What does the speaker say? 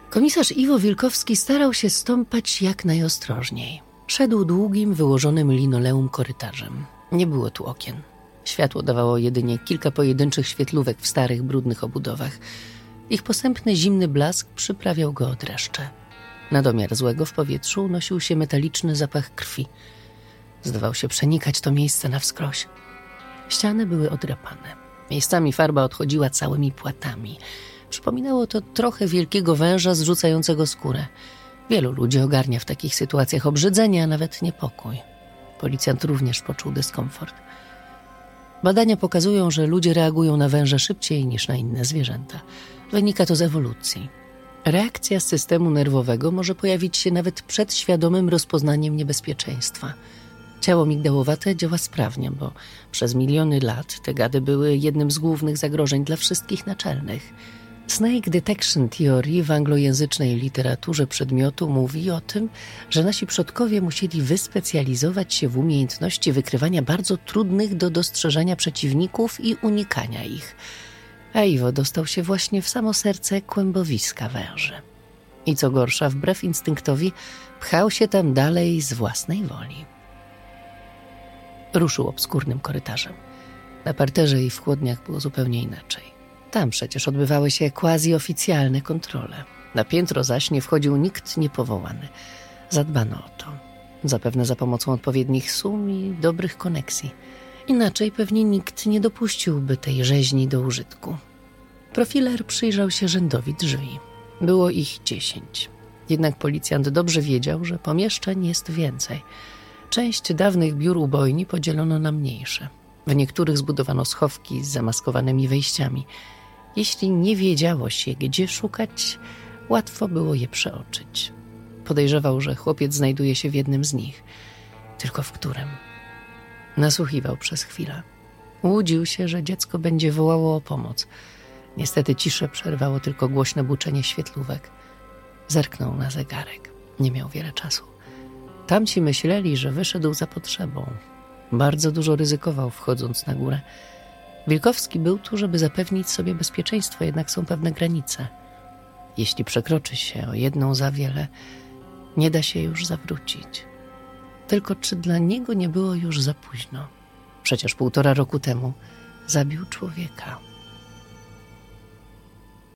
Komisarz Iwo Wilkowski starał się stąpać jak najostrożniej. Szedł długim, wyłożonym linoleum korytarzem. Nie było tu okien. Światło dawało jedynie kilka pojedynczych świetlówek w starych, brudnych obudowach. Ich posępny, zimny blask przyprawiał go o dreszcze. Na domiar złego w powietrzu unosił się metaliczny zapach krwi. Zdawał się przenikać to miejsce na wskroś. Ściany były odrapane. Miejscami farba odchodziła całymi płatami. Przypominało to trochę wielkiego węża zrzucającego skórę. Wielu ludzi ogarnia w takich sytuacjach obrzydzenie, a nawet niepokój. Policjant również poczuł dyskomfort. Badania pokazują, że ludzie reagują na węże szybciej niż na inne zwierzęta. Wynika to z ewolucji. Reakcja systemu nerwowego może pojawić się nawet przed świadomym rozpoznaniem niebezpieczeństwa. Ciało migdałowate działa sprawnie, bo przez miliony lat te gady były jednym z głównych zagrożeń dla wszystkich naczelnych. Snake Detection Theory w anglojęzycznej literaturze przedmiotu mówi o tym, że nasi przodkowie musieli wyspecjalizować się w umiejętności wykrywania bardzo trudnych do dostrzeżenia przeciwników i unikania ich. A Iwo dostał się właśnie w samo serce kłębowiska węży. I co gorsza, wbrew instynktowi, pchał się tam dalej z własnej woli. Ruszył obskurnym korytarzem. Na parterze i w chłodniach było zupełnie inaczej. Tam przecież odbywały się quasi-oficjalne kontrole. Na piętro zaś nie wchodził nikt niepowołany. Zadbano o to. Zapewne za pomocą odpowiednich sum i dobrych koneksji. Inaczej pewnie nikt nie dopuściłby tej rzeźni do użytku. Profiler przyjrzał się rzędowi drzwi. Było ich 10. Jednak policjant dobrze wiedział, że pomieszczeń jest więcej. Część dawnych biur ubojni podzielono na mniejsze. W niektórych zbudowano schowki z zamaskowanymi wejściami. Jeśli nie wiedziało się, gdzie szukać, łatwo było je przeoczyć. Podejrzewał, że chłopiec znajduje się w jednym z nich. Tylko w którym? Nasłuchiwał przez chwilę. Łudził się, że dziecko będzie wołało o pomoc. Niestety ciszę przerwało tylko głośne buczenie świetlówek. Zerknął na zegarek. Nie miał wiele czasu. Tamci myśleli, że wyszedł za potrzebą. Bardzo dużo ryzykował, wchodząc na górę. Wilkowski był tu, żeby zapewnić sobie bezpieczeństwo, jednak są pewne granice. Jeśli przekroczy się o jedną za wiele, nie da się już zawrócić. Tylko czy dla niego nie było już za późno? Przecież 1,5 roku temu zabił człowieka.